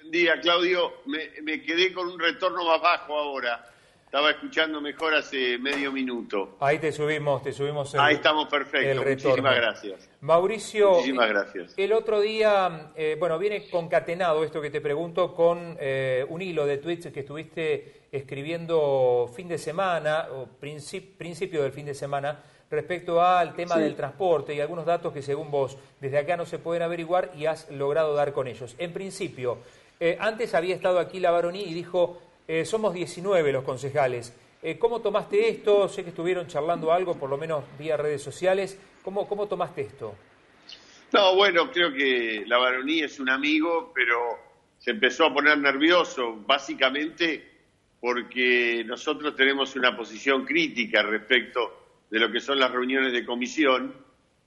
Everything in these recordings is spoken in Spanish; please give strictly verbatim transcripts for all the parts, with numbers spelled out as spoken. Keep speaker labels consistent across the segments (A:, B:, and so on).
A: Buen día, Claudio. Me, me quedé con un retorno más bajo ahora. Estaba escuchando mejor hace medio minuto.
B: Ahí te subimos, te subimos el
A: Ahí estamos, perfecto. Muchísimas gracias.
B: Mauricio,
A: Muchísimas gracias.
B: El otro día, eh, bueno, viene concatenado esto que te pregunto con eh, un hilo de tweets que estuviste escribiendo fin de semana, o princip principio del fin de semana, respecto al tema sí. del transporte y algunos datos que según vos desde acá no se pueden averiguar y has logrado dar con ellos. En principio, eh, antes había estado aquí la Baroní y dijo, eh, somos diecinueve los concejales. Eh, ¿Cómo tomaste esto? Sé que estuvieron charlando algo, por lo menos vía redes sociales. ¿Cómo, cómo tomaste esto?
A: No, bueno, creo que la Baroní es un amigo, pero se empezó a poner nervioso, básicamente porque nosotros tenemos una posición crítica respecto de lo que son las reuniones de comisión,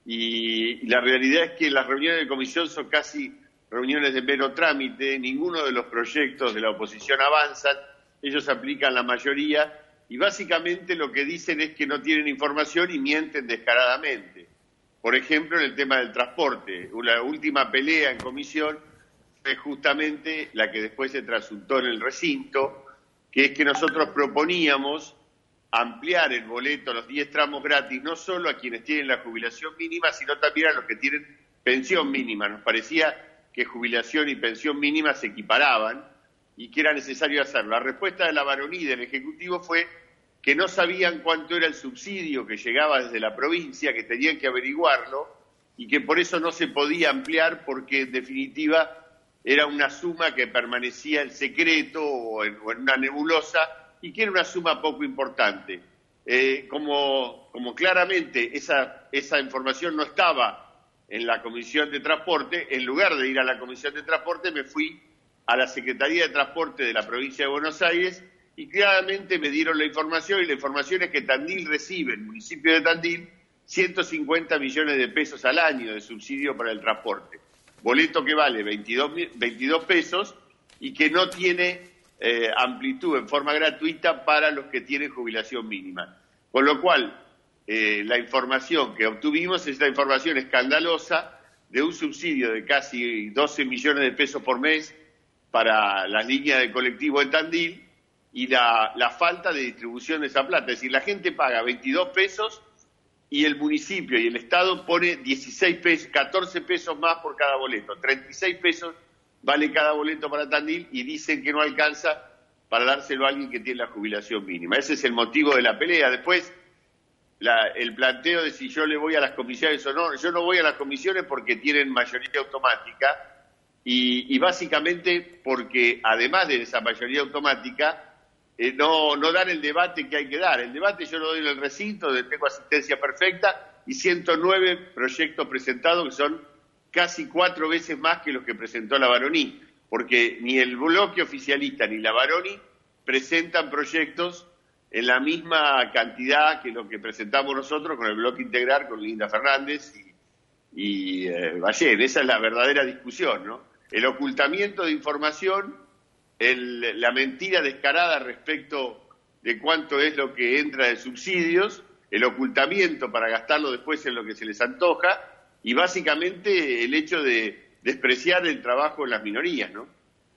A: y la realidad es que las reuniones de comisión son casi reuniones de mero trámite, ninguno de los proyectos de la oposición avanzan, ellos aplican la mayoría, y básicamente lo que dicen es que no tienen información y mienten descaradamente. Por ejemplo, en el tema del transporte, la última pelea en comisión fue justamente la que después se trasutó en el recinto, que es que nosotros proponíamos ampliar el boleto, los diez tramos gratis, no solo a quienes tienen la jubilación mínima, sino también a los que tienen pensión mínima. Nos parecía que jubilación y pensión mínima se equiparaban y que era necesario hacerlo. La respuesta de la Baroní del Ejecutivo fue que no sabían cuánto era el subsidio que llegaba desde la provincia, que tenían que averiguarlo y que por eso no se podía ampliar porque en definitiva era una suma que permanecía en secreto o en, o en una nebulosa y que era una suma poco importante. Eh, como, como claramente esa, esa información no estaba en la Comisión de Transporte, en lugar de ir a la Comisión de Transporte me fui a la Secretaría de Transporte de la provincia de Buenos Aires y claramente me dieron la información, y la información es que Tandil recibe, el municipio de Tandil, ciento cincuenta millones de pesos al año de subsidio para el transporte. Boleto que vale veintidós pesos y que no tiene eh, amplitud en forma gratuita para los que tienen jubilación mínima. Con lo cual, eh, la información que obtuvimos es la información escandalosa de un subsidio de casi doce millones de pesos por mes para las líneas de colectivo en Tandil, y la, la falta de distribución de esa plata. Es decir, la gente paga veintidós pesos y el municipio y el Estado pone dieciséis pesos, catorce pesos más por cada boleto. treinta y seis pesos vale cada boleto para Tandil y dicen que no alcanza para dárselo a alguien que tiene la jubilación mínima. Ese es el motivo de la pelea. Después, la, el planteo de si yo le voy a las comisiones o no. Yo no voy a las comisiones porque tienen mayoría automática y, y básicamente porque además de esa mayoría automática, Eh, no, no dan el debate que hay que dar. El debate yo lo doy en el recinto, donde tengo asistencia perfecta, y ciento nueve proyectos presentados, que son casi cuatro veces más que los que presentó la Baroní, porque ni el bloque oficialista ni la Baroní presentan proyectos en la misma cantidad que lo que presentamos nosotros con el bloque integral, con Linda Fernández y, y eh, Ballén. Esa es la verdadera discusión, ¿no? El ocultamiento de información, El, la mentira descarada respecto de cuánto es lo que entra de subsidios, el ocultamiento para gastarlo después en lo que se les antoja, y básicamente el hecho de despreciar el trabajo de las minorías, ¿no?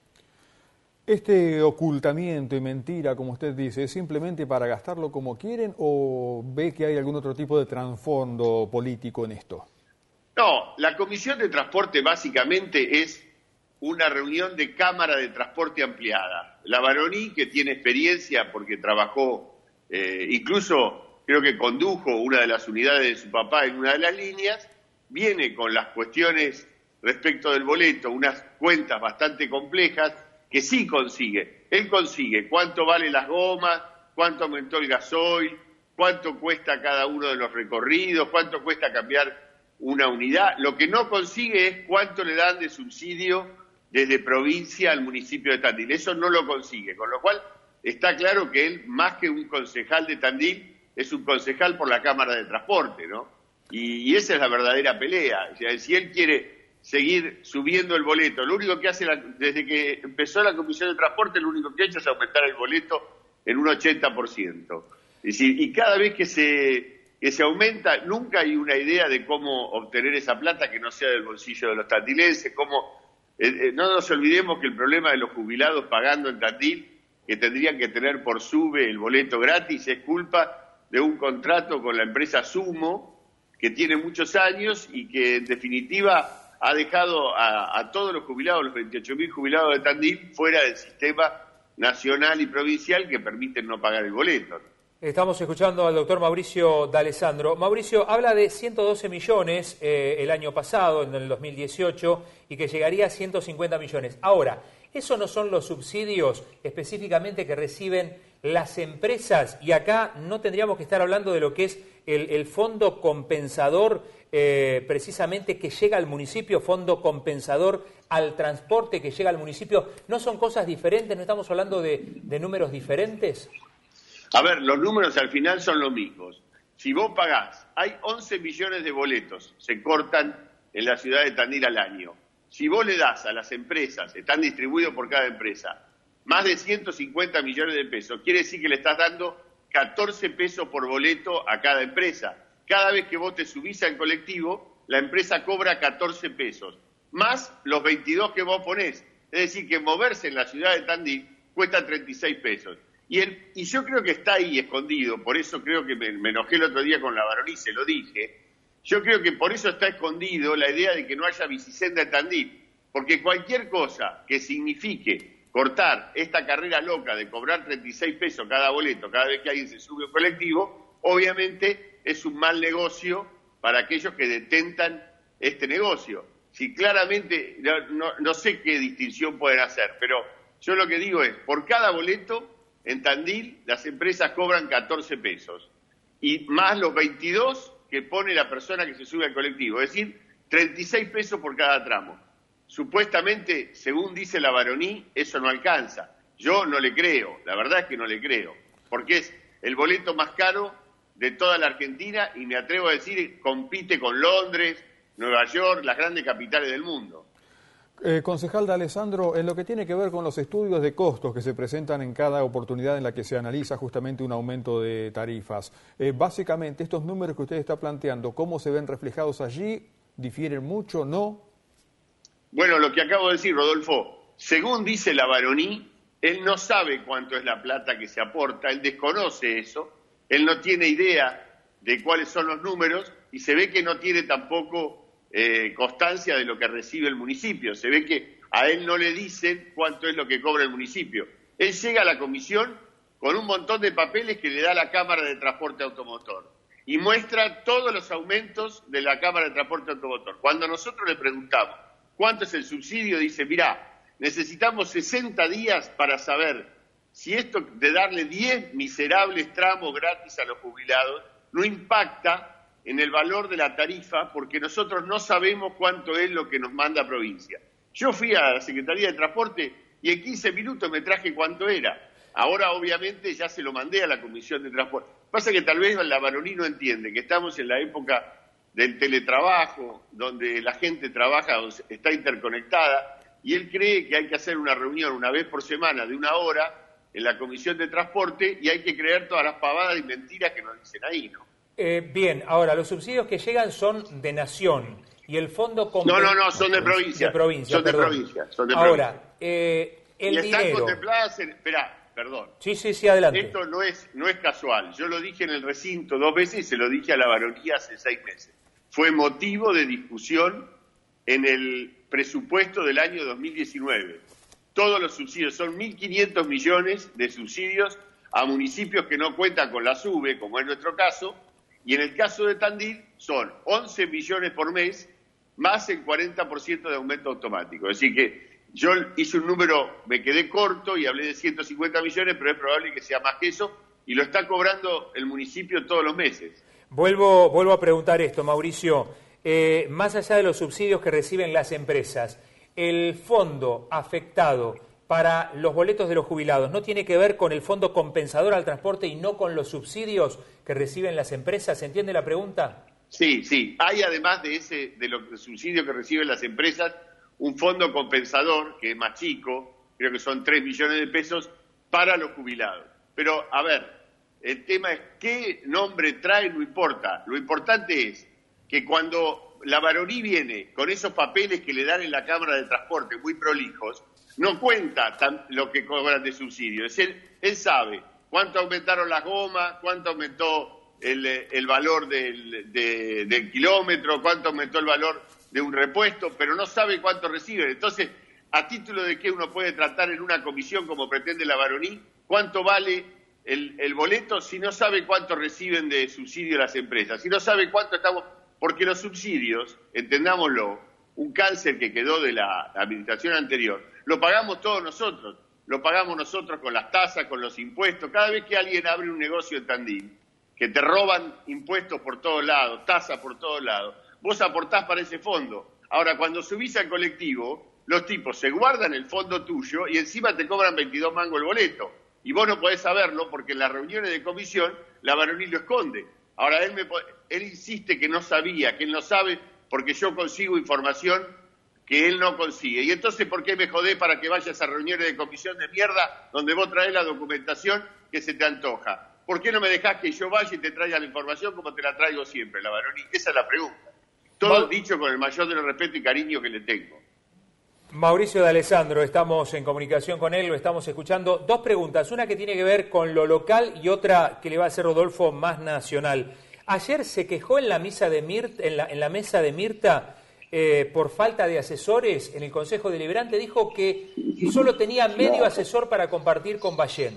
C: ¿Este ocultamiento y mentira, como usted dice, es simplemente para gastarlo como quieren o ve que hay algún otro tipo de trasfondo político en esto?
A: No, la Comisión de Transporte básicamente es una reunión de Cámara de Transporte ampliada. La Baroní, que tiene experiencia porque trabajó, eh, incluso creo que condujo una de las unidades de su papá en una de las líneas, viene con las cuestiones respecto del boleto, unas cuentas bastante complejas que sí consigue. Él consigue cuánto vale las gomas, cuánto aumentó el gasoil, cuánto cuesta cada uno de los recorridos, cuánto cuesta cambiar una unidad. Lo que no consigue es cuánto le dan de subsidio desde provincia al municipio de Tandil. Eso no lo consigue, con lo cual está claro que él, más que un concejal de Tandil, es un concejal por la Cámara de Transporte, ¿no? Y, y esa es la verdadera pelea. O sea, si él quiere seguir subiendo el boleto, lo único que hace, la, desde que empezó la Comisión de Transporte, lo único que ha hecho es aumentar el boleto en un ochenta por ciento. Es decir, y cada vez que se, que se aumenta, nunca hay una idea de cómo obtener esa plata que no sea del bolsillo de los tandilenses, cómo Eh, eh, no nos olvidemos que el problema de los jubilados pagando en Tandil, que tendrían que tener por SUBE el boleto gratis, es culpa de un contrato con la empresa Sumo, que tiene muchos años y que en definitiva ha dejado a, a todos los jubilados, los veintiocho mil jubilados de Tandil, fuera del sistema nacional y provincial que permiten no pagar el boleto.
B: Estamos escuchando al doctor Mauricio D'Alessandro. Mauricio, habla de ciento doce millones eh, el año pasado, en el dos mil dieciocho, y que llegaría a ciento cincuenta millones. Ahora, ¿esos no son los subsidios específicamente que reciben las empresas? Y acá no tendríamos que estar hablando de lo que es el, el fondo compensador eh, precisamente que llega al municipio, fondo compensador al transporte que llega al municipio. ¿No son cosas diferentes? ¿No estamos hablando de, de números diferentes?
A: A ver, los números al final son los mismos. Si vos pagás, hay once millones de boletos, se cortan en la ciudad de Tandil al año. Si vos le das a las empresas, están distribuidos por cada empresa, más de ciento cincuenta millones de pesos, quiere decir que le estás dando catorce pesos por boleto a cada empresa. Cada vez que vos te subís al colectivo, la empresa cobra catorce pesos, más los veintidós que vos ponés. Es decir, que moverse en la ciudad de Tandil cuesta treinta y seis pesos. Y, el, y yo creo que está ahí escondido, por eso creo que me, me enojé el otro día con la Baroní, se lo dije. Yo creo que por eso está escondido la idea de que no haya bicisenda en Tandil, porque cualquier cosa que signifique cortar esta carrera loca de cobrar treinta y seis pesos cada boleto cada vez que alguien se sube a un colectivo, obviamente es un mal negocio para aquellos que detentan este negocio. Si claramente, no, no, no sé qué distinción pueden hacer, pero yo lo que digo es, por cada boleto en Tandil las empresas cobran catorce pesos y más los veintidós que pone la persona que se sube al colectivo, es decir, treinta y seis pesos por cada tramo. Supuestamente, según dice la Baroní, eso no alcanza. Yo no le creo, la verdad es que no le creo, porque es el boleto más caro de toda la Argentina y me atrevo a decir, compite con Londres, Nueva York, las grandes capitales del mundo.
C: Eh, concejal D'Alessandro, en lo que tiene que ver con los estudios de costos que se presentan en cada oportunidad en la que se analiza justamente un aumento de tarifas, eh, básicamente estos números que usted está planteando, ¿cómo se ven reflejados allí? ¿Difieren mucho? ¿No?
A: Bueno, lo que acabo de decir, Rodolfo, según dice la Baroní, él no sabe cuánto es la plata que se aporta, él desconoce eso, él no tiene idea de cuáles son los números y se ve que no tiene tampoco Eh, constancia de lo que recibe el municipio. Se ve que a él no le dicen cuánto es lo que cobra el municipio. Él llega a la comisión con un montón de papeles que le da la Cámara de Transporte Automotor y muestra todos los aumentos de la Cámara de Transporte Automotor. Cuando nosotros le preguntamos cuánto es el subsidio, dice, mirá, necesitamos sesenta días para saber si esto de darle diez miserables tramos gratis a los jubilados no impacta en el valor de la tarifa, porque nosotros no sabemos cuánto es lo que nos manda provincia. Yo fui a la Secretaría de Transporte y en quince minutos me traje cuánto era. Ahora, obviamente, ya se lo mandé a la Comisión de Transporte. Pasa que tal vez la Baroní no entiende que estamos en la época del teletrabajo, donde la gente trabaja, está interconectada, y él cree que hay que hacer una reunión una vez por semana de una hora en la Comisión de Transporte y hay que creer todas las pavadas y mentiras que nos dicen ahí, ¿no?
B: Eh, bien, ahora, los subsidios que llegan son de nación y el fondo...
A: No, no, no, son de provincia.
B: De provincia,
A: son de
B: perdón.
A: provincia, son de
B: ahora,
A: provincia.
B: Eh, el
A: y están
B: dinero...
A: contempladas en... Esperá, perdón.
B: Sí, sí, sí, adelante.
A: Esto no es, no es casual. Yo lo dije en el recinto dos veces y se lo dije a la Baronía hace seis meses. Fue motivo de discusión en el presupuesto del año dos mil diecinueve. Todos los subsidios, son mil quinientos millones de subsidios a municipios que no cuentan con la SUBE, como es nuestro caso, y en el caso de Tandil son once millones por mes, más el cuarenta por ciento de aumento automático. Es decir que yo hice un número, me quedé corto y hablé de ciento cincuenta millones, pero es probable que sea más que eso, y lo está cobrando el municipio todos los meses.
B: Vuelvo, vuelvo a preguntar esto, Mauricio. Eh, más allá de los subsidios que reciben las empresas, el fondo afectado para los boletos de los jubilados, ¿no tiene que ver con el fondo compensador al transporte y no con los subsidios que reciben las empresas? ¿Se entiende la pregunta?
A: Sí, sí. Hay además de ese de los subsidios que reciben las empresas, un fondo compensador que es más chico, creo que son tres millones de pesos, para los jubilados. Pero, a ver, el tema es qué nombre trae, no importa. Lo importante es que cuando la Baroní viene con esos papeles que le dan en la Cámara de Transporte, muy prolijos, no cuenta tan, lo que cobran de subsidio. Es él, él sabe cuánto aumentaron las gomas, cuánto aumentó el, el valor del, de, del kilómetro, cuánto aumentó el valor de un repuesto, pero no sabe cuánto reciben. Entonces, ¿a título de qué uno puede tratar en una comisión como pretende la Baroní cuánto vale el, el boleto si no sabe cuánto reciben de subsidio las empresas? Si no sabe cuánto estamos... Porque los subsidios, entendámoslo, un cáncer que quedó de la administración anterior, lo pagamos todos nosotros. Lo pagamos nosotros con las tasas, con los impuestos. Cada vez que alguien abre un negocio en Tandil, que te roban impuestos por todos lados, tasas por todos lados, vos aportás para ese fondo. Ahora, cuando subís al colectivo, los tipos se guardan el fondo tuyo y encima te cobran veintidós mangos el boleto. Y vos no podés saberlo porque en las reuniones de comisión la Baroní lo esconde. Ahora, él, me, él insiste que no sabía, que él no sabe porque yo consigo información que él no consigue. Y entonces, ¿por qué me jodés para que vayas a reuniones de comisión de mierda donde vos traés la documentación que se te antoja? ¿Por qué no me dejás que yo vaya y te traiga la información como te la traigo siempre, la Baroní? Esa es la pregunta. Todo dicho con el mayor de los respeto y cariño que le tengo.
B: Mauricio D'Alessandro, estamos en comunicación con él, lo estamos escuchando. Dos preguntas, una que tiene que ver con lo local y otra que le va a hacer Rodolfo más nacional. Ayer se quejó en la, misa de Mirta, en la, en la mesa de Mirta eh, por falta de asesores en el Consejo Deliberante. Dijo que solo tenía medio asesor para compartir con Ballén.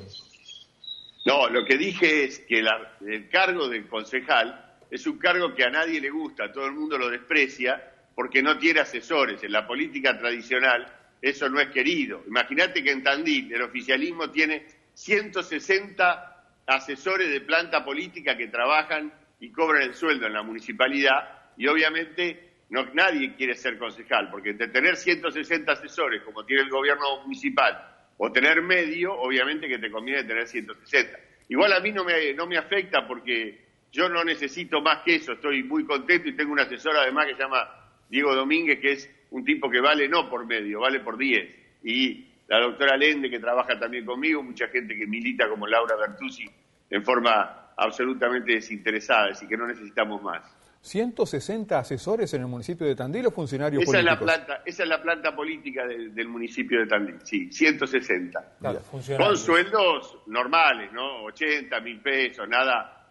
A: No, lo que dije es que la, el cargo del concejal es un cargo que a nadie le gusta, todo el mundo lo desprecia, porque no tiene asesores. En la política tradicional eso no es querido. Imagínate que en Tandil el oficialismo tiene ciento sesenta asesores de planta política que trabajan y cobran el sueldo en la municipalidad y obviamente no, nadie quiere ser concejal, porque de tener ciento sesenta asesores como tiene el gobierno municipal o tener medio, obviamente que te conviene tener ciento sesenta. Igual a mí no me, no me afecta porque yo no necesito más que eso, estoy muy contento y tengo un asesor además que se llama Diego Domínguez, que es un tipo que vale no por medio, vale por diez. Y la doctora Lende, que trabaja también conmigo, mucha gente que milita como Laura Bertuzzi en forma absolutamente desinteresada, así que no necesitamos más.
C: ¿ciento sesenta asesores en el municipio de Tandil o funcionarios
A: esa
C: políticos?
A: Es la planta, esa es la planta política del, del municipio de Tandil, sí, ciento sesenta.
B: Claro,
A: con sueldos normales, ¿no? ochenta mil pesos, nada,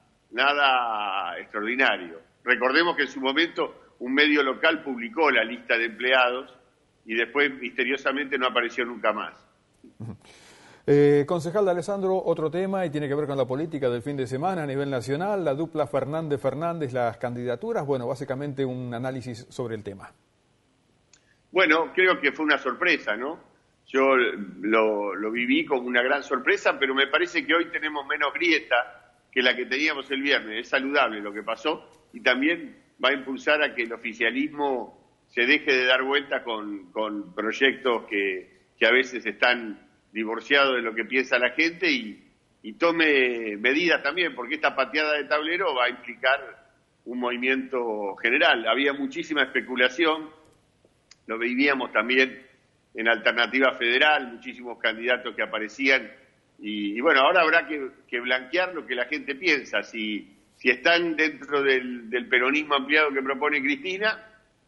A: nada extraordinario. Recordemos que en su momento un medio local publicó la lista de empleados y después misteriosamente no apareció nunca más.
C: Eh, concejal D'Alessandro, otro tema y tiene que ver con la política del fin de semana a nivel nacional, la dupla Fernández-Fernández, las candidaturas, bueno, básicamente un análisis sobre el tema.
A: Bueno, creo que fue una sorpresa, ¿no? Yo lo, lo viví como una gran sorpresa, pero me parece que hoy tenemos menos grieta que la que teníamos el viernes. Es saludable lo que pasó y también va a impulsar a que el oficialismo se deje de dar vuelta con, con proyectos que, que a veces están divorciados de lo que piensa la gente y, y tome medidas también, porque esta pateada de tablero va a implicar un movimiento general. Había muchísima especulación, lo vivíamos también en Alternativa Federal, muchísimos candidatos que aparecían y, y bueno, ahora habrá que, que blanquear lo que la gente piensa, si si están dentro del, del peronismo ampliado que propone Cristina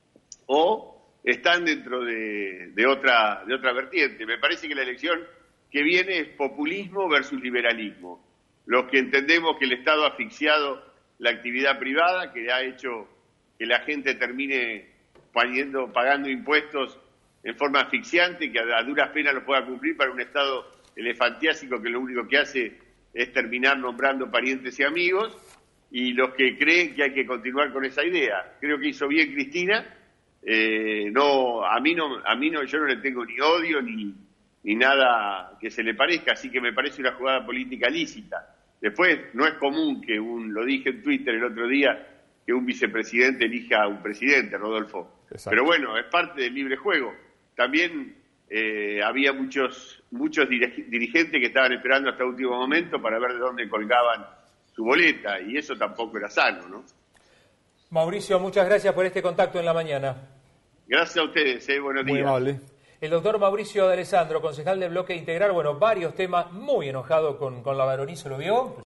A: o están dentro de, de, otra, de otra vertiente. Me parece que la elección que viene es populismo versus liberalismo. Los que entendemos que el Estado ha asfixiado la actividad privada, que ha hecho que la gente termine pagando, pagando impuestos en forma asfixiante, que a, a duras penas lo pueda cumplir para un Estado elefantiásico que lo único que hace es terminar nombrando parientes y amigos, y los que creen que hay que continuar con esa idea. Creo que hizo bien Cristina, eh, no, a mí no, a mí no, yo no le tengo ni odio ni, ni nada que se le parezca, así que me parece una jugada política lícita. Después, no es común que un, lo dije en Twitter el otro día, que un vicepresidente elija a un presidente, Rodolfo. Exacto. Pero bueno, es parte del libre juego. También eh, había muchos, muchos dirigentes que estaban esperando hasta el último momento para ver de dónde colgaban su boleta, y eso tampoco era sano, ¿no?
B: Mauricio, muchas gracias por este contacto en la mañana.
A: Gracias a ustedes, eh, buenos
C: Muy
A: días.
C: amable.
B: El doctor Mauricio D'Alessandro, concejal del Bloque Integral, bueno, varios temas, muy enojado con, con la Baroní, ¿se lo vio?